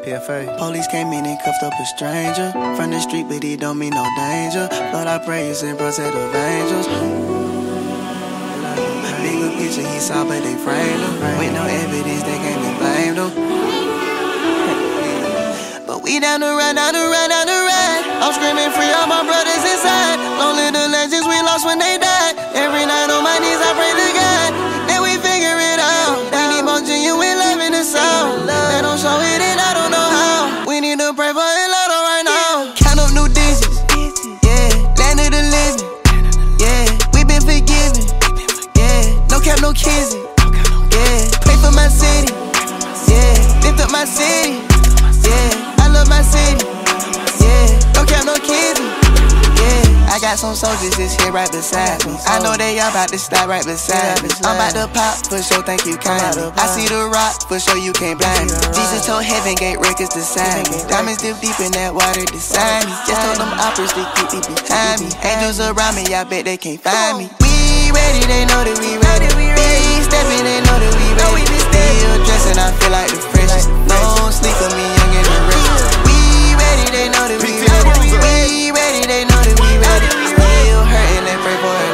PFA. Police came in and cuffed up a stranger. From the street, but he don't mean no danger. Lord, I pray you send protect of angels. Bigger picture he saw, but they framed him. With no evidence, they came and blamed him. But we down the ride, down the ride, down the ride. I'm screaming free all my brothers inside. Long live the legends we lost when they died. Every night on my knees I pray to God that we figure it out. We need more genuine love in the sound. They don't show it and I don't know how. We need to pray for it louder right now. Count up new digits, yeah. Land of the living, yeah. We been forgiven, yeah. No cap, no kissing, yeah. Pray for my city, yeah. Lift up my city, yeah. I love my city, yeah. No cap, no kissing, yeah. I got some soldiers just here right beside me. I know they all about to stop right beside me. I'm about to pop, for sure, thank you kindly. I see the rock, for sure you can't blind me. Jesus told Heaven Gate Records to sign me. Diamonds dip deep in that water to sign me. Just told them operas to keep me behind me. Angels around me, I bet they can't find me. We ready, they know that we ready. We stepping, they know that we ready. Still dressing, I feel like the freshest. No sleep for me, young and the rest. We ready, they know that we ready. We ready, they know that we ready. Still hurting, they pray for it.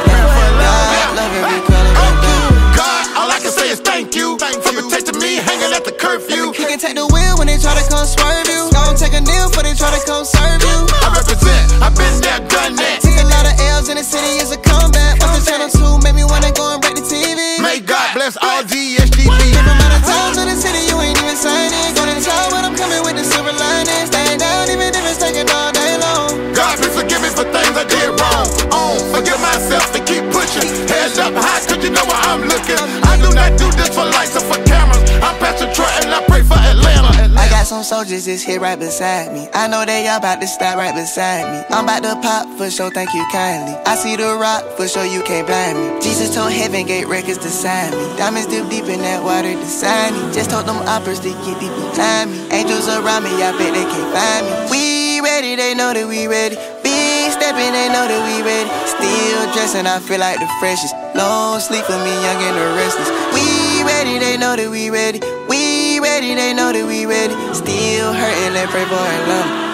God, love every color. God, all I can say is thank you for protecting me, hanging at the curfew. He can take the wheel when they try to come swerve you. Don't take a kneel before they try to come serve you. I represent, I've been there, done that. Take a lot of L's in the city, it's a comeback. Watch the channel 2, made me wanna go and break the TV. May God bless all DSGB. Different amount of times in the city, you ain't even signing. Gonna tell when I'm coming with the silver lining. Stay down, even if it's taking all day long. God, please forgive me for things I did wrong. Forgive myself and keep pushing. Heads up high, cause you know where I'm looking. I do not do this for lights or for cameras. I'm Pastor Troy and I pray for Atlanta. I got some soldiers just here right beside me. I know they all about to stop right beside me. I'm about to pop, for sure, thank you kindly. I see the rock, for sure you can't blind me. Jesus told Heaven Gate Records to sign me. Diamonds dip deep in that water to sign me. Just told them operas to get deep behind me. Angels around me, I bet they can't find me. We ready, they know that we ready. Big stepping, they know that we ready. Still dressing, I feel like the freshest. No sleep for me, young and the restless. We ready, they know that we ready. We ready, they know that we ready. Still hurting, they pray for it love.